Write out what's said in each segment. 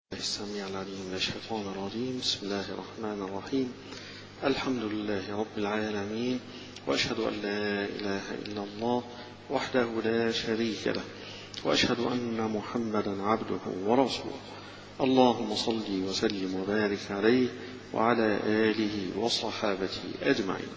السميع العليم من الشيطان الرجيم. بسم الله الرحمن الرحيم. الحمد لله رب العالمين، وأشهد أن لا إله إلا الله وحده لا شريك له، وأشهد أن محمدا عبده ورسوله. اللهم صل وسلم وبارك عليه وعلى آله وصحابته أجمعين.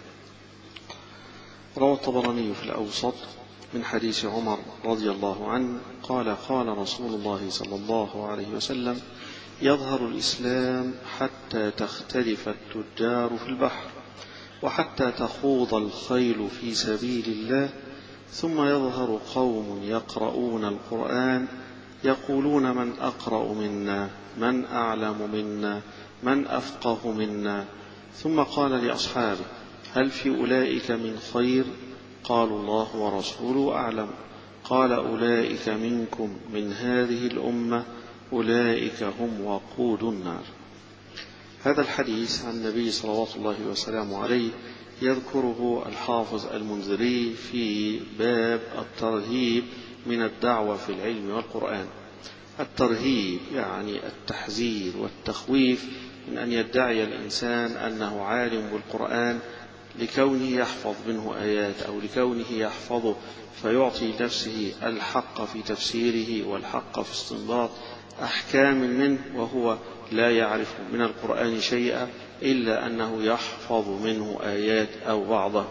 روى الطبراني في الأوسط من حديث عمر رضي الله عنه قال: قال رسول الله صلى الله عليه وسلم: يظهر الإسلام حتى تختلف التجار في البحر، وحتى تخوض الخيل في سبيل الله، ثم يظهر قوم يقرؤون القرآن يقولون: من أقرأ منا، من أعلم منا، من أفقه منا. ثم قال لأصحابه: هل في أولئك من خير؟ قالوا: الله ورسوله أعلم. قال: أولئك منكم من هذه الأمة، أولئك هم وقود النار. هذا الحديث عن النبي صلوات الله وسلامه عليه يذكره الحافظ المنذري في باب الترهيب من الدعوة في العلم والقرآن. الترهيب يعني التحذير والتخويف من أن يدعي الإنسان أنه عالم بالقرآن لكونه يحفظ منه آيات، أو لكونه يحفظه فيعطي نفسه الحق في تفسيره والحق في استنباط أحكام منه، وهو لا يعرف من القرآن شيئا إلا أنه يحفظ منه آيات أو بعضه.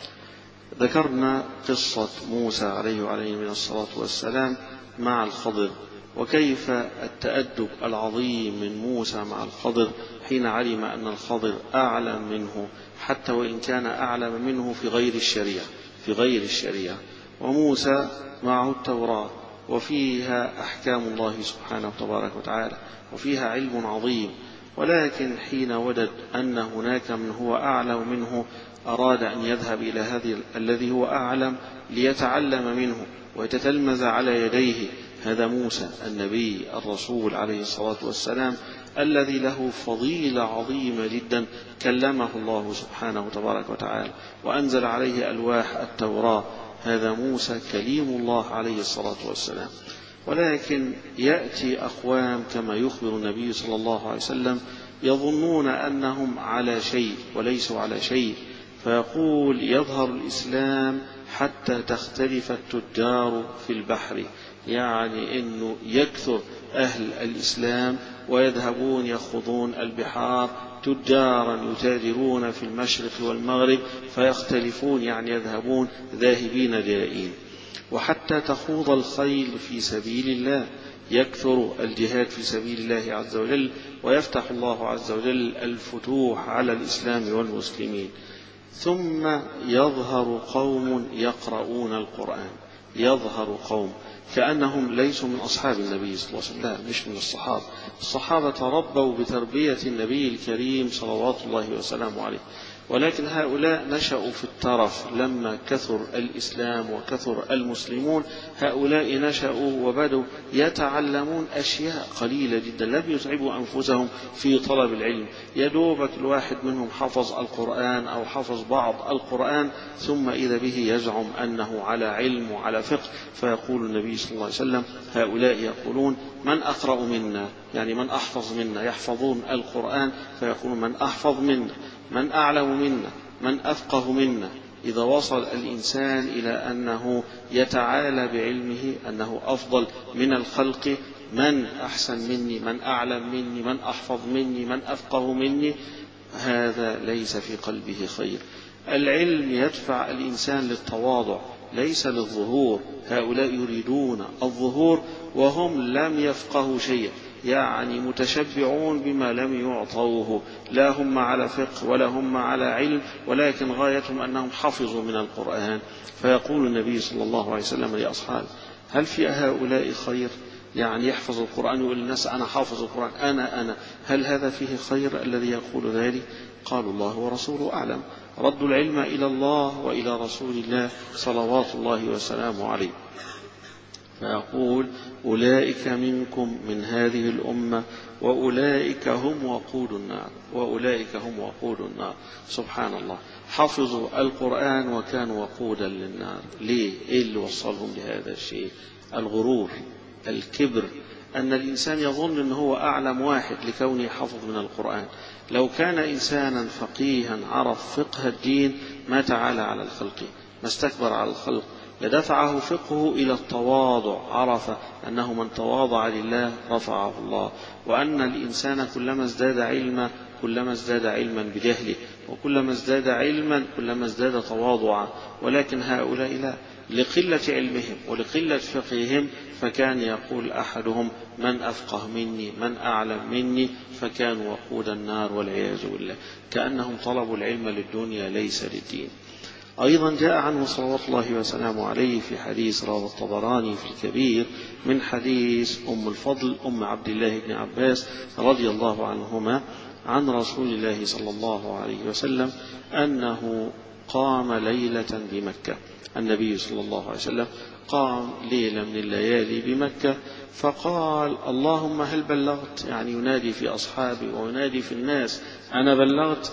ذكرنا قصة موسى عليه وعليه من الصلاة والسلام مع الخضر، وكيف التأدب العظيم من موسى مع الخضر حين علم أن الخضر أعلم منه، حتى وإن كان أعلم منه في غير الشريعة. وموسى معه التوراة وفيها أحكام الله سبحانه وتبارك وتعالى، وفيها علم عظيم، ولكن حين وجد أن هناك من هو أعلم منه أراد أن يذهب إلى هذا الذي هو أعلم ليتعلم منه ويتتلمذ على يديه. هذا موسى النبي الرسول عليه الصلاة والسلام الذي له فضيلة عظيمة جدا، كلمه الله سبحانه وتبارك وتعالى وأنزل عليه ألواح التوراة. هذا موسى كليم الله عليه الصلاة والسلام. ولكن يأتي أقوام كما يخبر النبي صلى الله عليه وسلم يظنون أنهم على شيء وليسوا على شيء، فيقول: يظهر الإسلام حتى تختلف التجار في البحر، يعني أنه يكثر أهل الإسلام ويذهبون يخوضون البحار تجارا يتاجرون في المشرق والمغرب، فيختلفون يعني يذهبون ذاهبين جائين. وحتى تخوض الخيل في سبيل الله، يكثر الجهاد في سبيل الله عز وجل، ويفتح الله عز وجل الفتوح على الإسلام والمسلمين. ثم يظهر قوم يقرؤون القرآن، يظهر قوم كأنهم ليسوا من أصحاب النبي صلى الله عليه وسلم، لا، مش من الصحابة. الصحابة تربوا بتربية النبي الكريم صلوات الله وسلامه عليه، ولكن هؤلاء نشأوا في الترف. لما كثر الإسلام وكثر المسلمون، هؤلاء نشأوا وبدوا يتعلمون أشياء قليلة جدا، لم يتعبوا أنفسهم في طلب العلم. يدوبك الواحد منهم حفظ القرآن أو حفظ بعض القرآن، ثم إذا به يزعم أنه على علم وعلى فقه. فيقول النبي صلى الله عليه وسلم: هؤلاء يقولون: من أقرأ منا، يعني من أحفظ منا، يحفظون القرآن فيقولون: من أحفظ منا، من أعلم منا، من أفقه منا. إذا وصل الإنسان إلى أنه يتعالى بعلمه أنه أفضل من الخلق، من أحسن مني، من أعلم مني، من أحفظ مني، من أفقه مني، هذا ليس في قلبه خير. العلم يدفع الإنسان للتواضع ليس للظهور. هؤلاء يريدون الظهور وهم لم يفقهوا شيئا، يعني متشبعون بما لم يعطوه، لا هم على فقه ولا هم على علم، ولكن غايتهم أنهم حفظوا من القرآن. فيقول النبي صلى الله عليه وسلم لأصحابه: هل في هؤلاء خير؟ يعني يحفظ القرآن ويقول للناس: أنا حافظ القرآن، أنا هل هذا فيه خير الذي يقول ذلك؟ قالوا: الله ورسوله أعلم. ردوا العلم إلى الله وإلى رسول الله صلوات الله وسلامه عليه. فيقول: أولئك منكم من هذه الأمة، وأولئك هم وقود النار، وأولئك هم وقود النار. سبحان الله، حفظوا القرآن وكانوا وقودا للنار. ليه؟ إيه اللي وصلهم لهذا الشيء؟ الغرور، الكبر، أن الإنسان يظن أنه هو أعلم واحد لكونه حفظ من القرآن. لو كان إنسانا فقيها عرف فقه الدين ما تعالى على الخلق، ما استكبر على الخلق، لدفعه فقهه إلى التواضع، عرف أنه من تواضع لله رفعه الله، وأن الإنسان كلما ازداد علما كلما ازداد علما بجهله، وكلما ازداد علما كلما ازداد تواضعا. ولكن هؤلاء لا، لقلة علمهم ولقلة فقههم، فكان يقول أحدهم من أفقه مني من أعلم مني، فكانوا وقود النار والعياذ بالله، كأنهم طلبوا العلم للدنيا ليس للدين. أيضا جاء عنه صلوات الله وسلامه عليه في حديث رواه الطبراني في الكبير من حديث أم الفضل أم عبد الله بن عباس رضي الله عنهما عن رسول الله صلى الله عليه وسلم أنه قام ليلة بمكة. النبي صلى الله عليه وسلم قام ليلة من الليالي بمكة فقال اللهم هل بلغت، يعني ينادي في أصحابه وينادي في الناس أنا بلغت،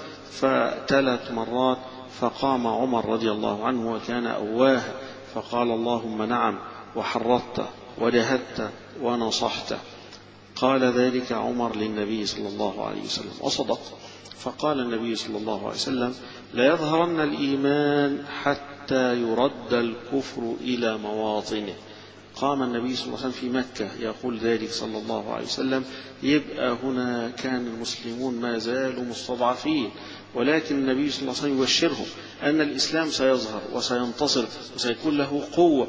ف3 مرات. فقام عمر رضي الله عنه وكان أواها فقال اللهم نعم وحرضت وجهدت ونصحت. قال ذلك عمر للنبي صلى الله عليه وسلم وصدق. فقال النبي صلى الله عليه وسلم لا يظهرن الإيمان حتى يرد الكفر إلى مواطنه. قام النبي صلى الله عليه وسلم في مكة يقول ذلك صلى الله عليه وسلم، يبقى هنا كان المسلمون ما زالوا مستضعفين، ولكن النبي صلى الله عليه وسلم يبشرهم أن الإسلام سيظهر وسينتصر وسيكون له قوة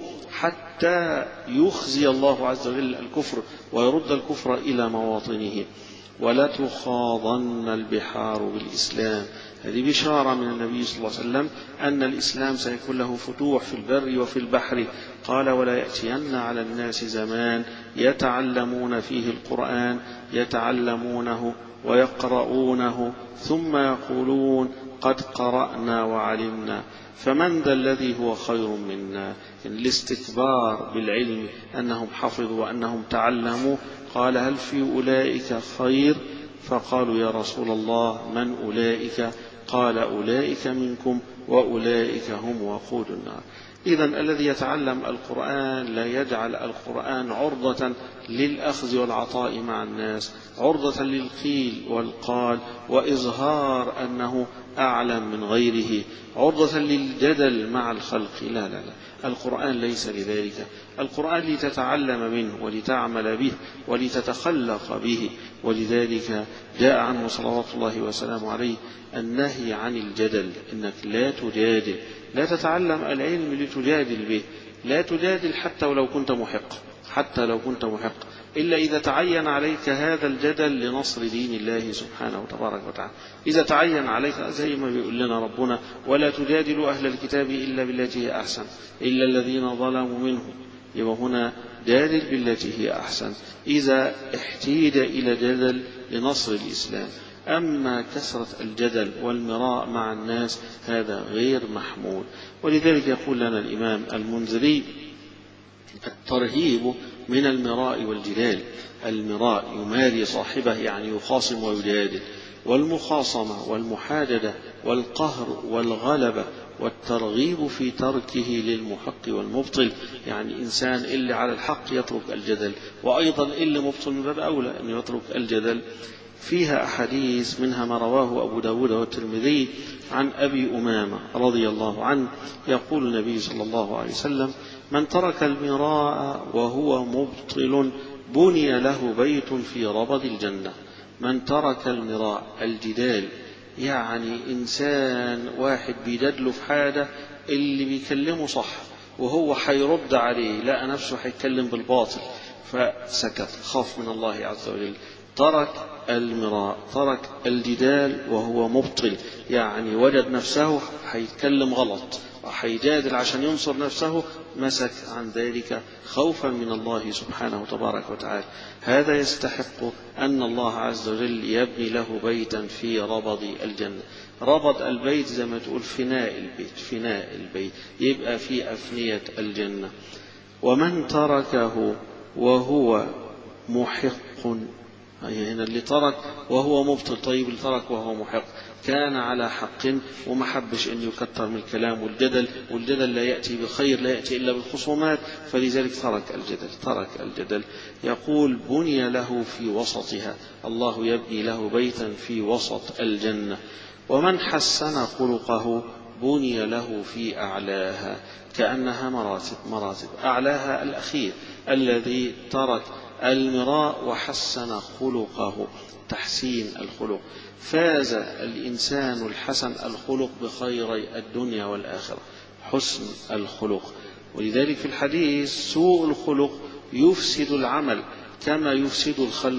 حتى يخزي الله عز وجل الكفر ويرد الكفر إلى مواطنه. ولا تخاضن البحار بالإسلام، هذه بشارة من النبي صلى الله عليه وسلم أن الإسلام سيكون له فتوح في البر وفي البحر. قال ولا يأتين على الناس زمان يتعلمون فيه القرآن، يتعلمونه ويقرؤونه ثم يقولون قد قرأنا وعلمنا فمن ذا الذي هو خير منا. الاستكبار بالعلم أنهم حفظوا وأنهم تعلموا. قال هل في أولئك خير؟ فقالوا يا رسول الله من أولئك؟ قال أولئك منكم وأولئك هم وقود النار. إذن الذي يتعلم القرآن لا يجعل القرآن عرضة للأخذ والعطاء مع الناس، عرضة للقيل والقال وإظهار أنه أعلم من غيره، عرضة للجدل مع الخلق. لا لا لا، القرآن ليس لذلك. القرآن لتتعلم منه ولتعمل به ولتتخلق به. ولذلك جاء عنه صلوات الله وسلامه عليه النهي عن الجدل، إنك لا تجادل، لا تتعلم العلم لتجادل به، لا تجادل حتى ولو كنت محق، حتى لو كنت محق، إلا إذا تعين عليك هذا الجدل لنصر دين الله سبحانه وتبارك وتعالى. إذا تعين عليك زي ما بيقول لنا ربنا ولا تجادلوا أهل الكتاب إلا بالتي هي أحسن إلا الذين ظلموا منهم، يبقى هنا جادل بالتي هي أحسن إذا احتيج إلى جدل لنصر الإسلام. أما كثرة الجدل والمراء مع الناس هذا غير محمود. ولذلك يقول لنا الإمام المنذري الترهيب من المراء والجدال. المراء يماري صاحبه يعني يخاصم ويجادل، والمخاصمة والمحاددة والقهر والغلبة والترغيب في تركه للمحق والمبطل، يعني إنسان اللي على الحق يترك الجدل، وأيضا اللي مبطل من باب أولى أن يترك الجدل. فيها أحاديث منها ما رواه أبو داود والترمذي عن أبي أمامة رضي الله عنه يقول النبي صلى الله عليه وسلم من ترك المراء وهو مبطل بني له بيت في ربض الجنة. من ترك المراء الجدال، يعني إنسان واحد بيجادله في حاجة اللي بيكلمه صح وهو حيرد عليه لقى نفسه حيتكلم بالباطل فسكت خاف من الله عز وجل. ترك المراء، ترك الجدال وهو مبطل، يعني وجد نفسه حيتكلم غلط وحيجادل عشان ينصر نفسه، مسك عن ذلك خوفا من الله سبحانه تبارك وتعالى. هذا يستحق أن الله عز وجل يبني له بيتا في ربض الجنة. ربض البيت زي ما تقول فناء البيت، فناء البيت يبقى في أفنية الجنة. ومن تركه وهو محق هنا اللي ترك وهو مبطل، طيب اللي ترك وهو محق كان على حق وما حبش أن يكتر من الكلام والجدل لا يأتي بخير، لا يأتي إلا بالخصومات، فلذلك ترك الجدل. يقول بني له في وسطها، الله يبني له بيتا في وسط الجنة. ومن حسن خلقه بني له في أعلاها، كأنها مراتب أعلاها الأخير الذي ترك المراء وحسن خلقه، تحسين الخلق. فاز الإنسان الحسن الخلق بخيري الدنيا والآخرة، حسن الخلق. ولذلك في الحديث سوء الخلق يفسد العمل كما يفسد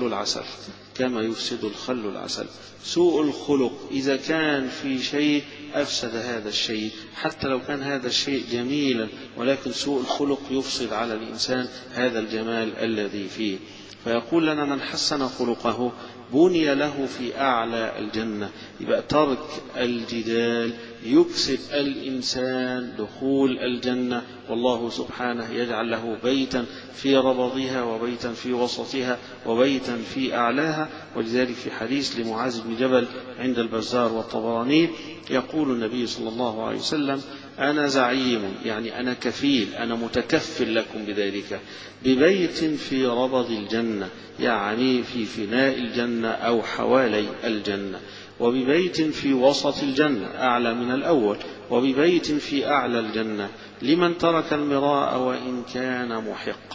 الخل العسل. سوء الخلق إذا كان في شيء أفسد هذا الشيء، حتى لو كان هذا الشيء جميلا، ولكن سوء الخلق يفسد على الإنسان هذا الجمال الذي فيه. فيقول لنا من حسن خلقه بني له في أعلى الجنة. يبقى ترك الجدال يكسب الإنسان دخول الجنة، والله سبحانه يجعل له بيتا في ربضها وبيتا في وسطها وبيتا في أعلاها. ولذلك في حديث لمعاذ بن جبل عند البزار والطبراني يقول النبي صلى الله عليه وسلم أنا زعيم، يعني أنا كفيل، أنا متكفل لكم بذلك، ببيت في ربض الجنة، يعني في فناء الجنة أو حوالي الجنة، وببيت في وسط الجنة أعلى من الأول، وببيت في أعلى الجنة لمن ترك المراء وإن كان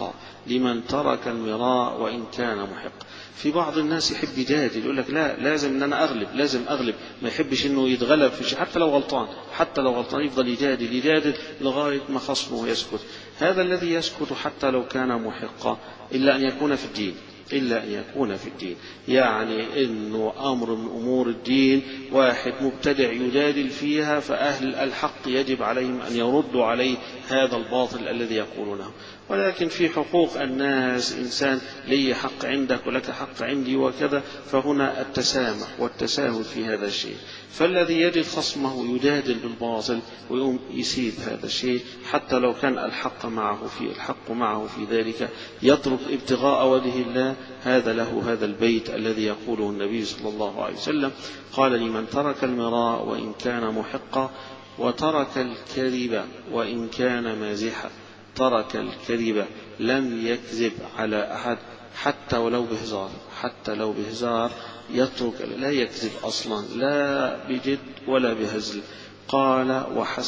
محقا. في بعض الناس يحب يجادل، يقول لك لا لازم ان انا اغلب، ما يحبش انه يتغلب في شيء، حتى لو غلطان يفضل يجادل لغايه ما خصمه يسكت. هذا الذي يسكت حتى لو كان محقا الا ان يكون في الدين، يعني انه امر من امور الدين واحد مبتدع يجادل فيها، فاهل الحق يجب عليهم ان يردوا عليه هذا الباطل الذي يقولونه. ولكن في حقوق الناس، إنسان لي حق عندك ولك حق عندي وكذا، فهنا التسامح والتساهل في هذا الشيء. فالذي يجد خصمه يجادل بالباطل ويقوم يسيب هذا الشيء حتى لو كان الحق معه في ذلك، يترك ابتغاء وجه الله، هذا له هذا البيت الذي يقوله النبي صلى الله عليه وسلم. قال لمن ترك المراء وإن كان محقا، وترك الكذب وإن كان مازحا. ترك الكذب، لم يكذب على أحد حتى ولو بهزار يترك، لا يكذب أصلا، لا بجد ولا بهزل. قال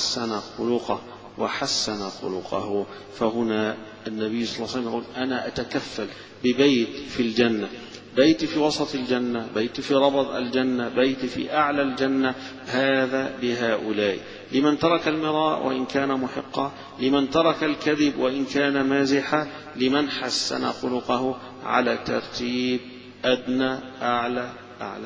وحسن خلقه. فهنا النبي صلى الله عليه وسلم يقول أنا أتكفل ببيت في الجنة، بيت في وسط الجنة، بيت في ربض الجنة، بيت في أعلى الجنة، هذا بهؤلاء: لمن ترك المراء وإن كان محقا، لمن ترك الكذب وإن كان مازحا، لمن حسن خلقه، على ترتيب أدنى أعلى أعلى.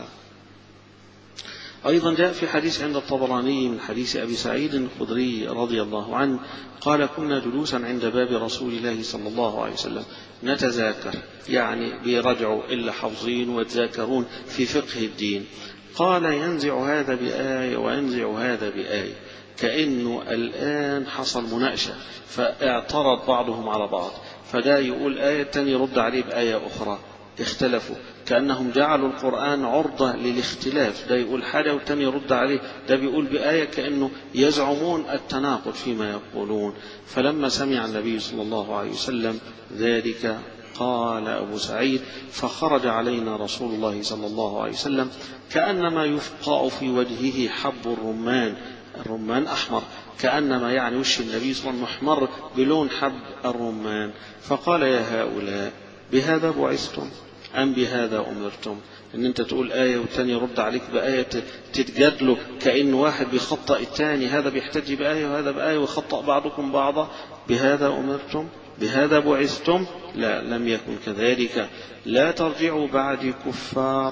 أيضا جاء في حديث عند الطبراني من حديث أبي سعيد الخدري رضي الله عنه قال كنا جلوسا عند باب رسول الله صلى الله عليه وسلم نتذاكر، يعني بيرجعوا إلا حافظين ويتذاكرون في فقه الدين. قال ينزع هذا بآية وينزع هذا بآية، كأنه الآن حصل مناقشة فاعترض بعضهم على بعض، فده يقول آية الثاني يرد عليه بآية أخرى، اختلفوا كأنهم جعلوا القرآن عرضة للاختلاف، ده يقول حاجة والثاني يرد عليه، ده بيقول بآية، كأنه يزعمون التناقض فيما يقولون. فلما سمع النبي صلى الله عليه وسلم ذلك قال أبو سعيد فخرج علينا رسول الله صلى الله عليه وسلم كأنما يفقع في وجهه حب الرمان أحمر، كأنما يعني وش النبي صلى الله عليه وسلم محمر بلون حب الرمان. فقال يا هؤلاء بهذا بعثتم أم بهذا أمرتم؟ إن أنت تقول آية والثاني يرد عليك بآية تتجادلوا كأن واحد بيخطأ الثاني، هذا بيحتج بآية وهذا بآية ويخطأ بعضكم بعضا. بهذا أمرتم بهذا بعثتم؟ لا، لم يكن كذلك. لا ترجعوا بعدي كفارا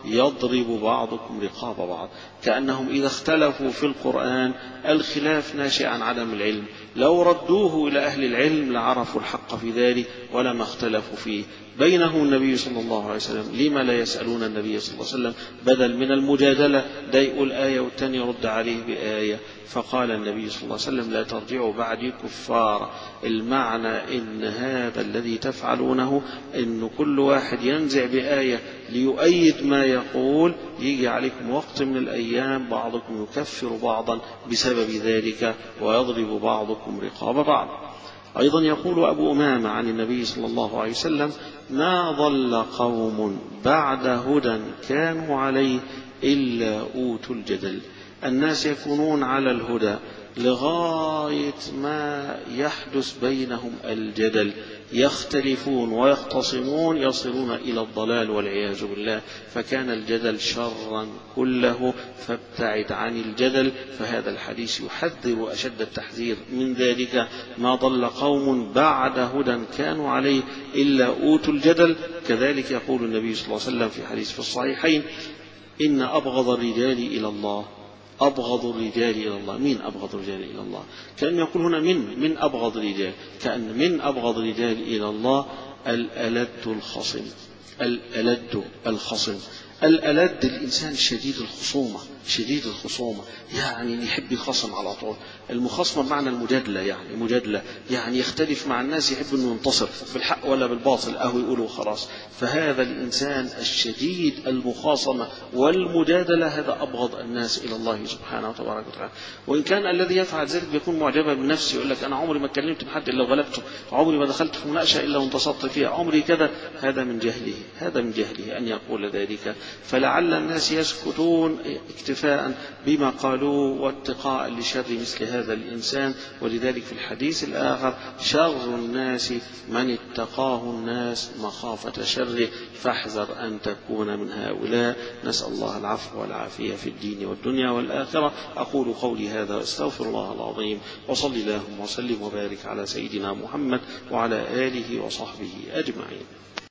يضرب بعضكم رقاب بعض، كأنهم إذا اختلفوا في القرآن الخلاف ناشئ عن عدم العلم، لو ردوه إلى أهل العلم لعرفوا الحق في ذلك ولما اختلفوا فيه. بينهم النبي صلى الله عليه وسلم، لما لا يسألون النبي صلى الله عليه وسلم بدل من المجادلة ده يقول آية والتاني يرد عليه بآية؟ فقال النبي صلى الله عليه وسلم لا ترجعوا بعدي كفارا. المعنى إن هذا الذي تفعلونه إن كل واحد ينزع بآية ليؤيد ما يقول، يجي عليكم وقت من الأيام بعضكم يكفر بعضا بسبب ذلك ويضرب بعضكم رقاب بعض. أيضا يقول أبو أمامة عن النبي صلى الله عليه وسلم ما ضل قوم بعد هدى كانوا عليه إلا أوتوا الجدل. الناس يكونون على الهدى لغاية ما يحدث بينهم الجدل، يختلفون ويختصمون يصلون إلى الضلال والعياذ بالله، فكان الجدل شرا كله، فابتعد عن الجدل. فهذا الحديث يحذر أشد التحذير من ذلك، ما ضل قوم بعد هدى كانوا عليه إلا أوتوا الجدل. كذلك يقول النبي صلى الله عليه وسلم في حديث في الصحيحين إن أبغض الرجال إلى الله، أبغض الرجال إلى الله. مين أبغض الرجال إلى الله؟ كأن يقول هنا من أبغض الرجال، كأن من أبغض الرجال إلى الله الألد الخصم. الألد الخصم، الألد الإنسان شديد الخصومة، شديد الخصومة يعني يحب يخصم على طول. المخاصمة بمعنى المجادلة، يعني مجادلة يعني يختلف مع الناس، يحب أنه ينتصر بالحق ولا بالباطل أهو يقولوا خلاص. فهذا الإنسان الشديد المخاصمة والمجادلة هذا أبغض الناس إلى الله سبحانه وتبارك وتعالى. وإن كان الذي يفعل ذلك بيكون معجبا بنفسه، يقول لك أنا عمري ما اتكلمت بحد إلا وغلبته، عمري ما دخلت في مناقشة إلا وانتصرت فيها، عمري كذا. هذا من جهله، هذا من جهله أن يقول ذلك. فلعل الناس يسكتون اكتفاء بما قالوه واتقاء لشر مثل هذا الإنسان. ولذلك في الحديث الآخر شر الناس من اتقاه الناس مخافة شره، فاحذر أن تكون من هؤلاء. نسأل الله العفو والعافية في الدين والدنيا والآخرة. أقول قولي هذا واستغفر الله العظيم، وصل اللهم وسلم وبارك على سيدنا محمد وعلى آله وصحبه أجمعين.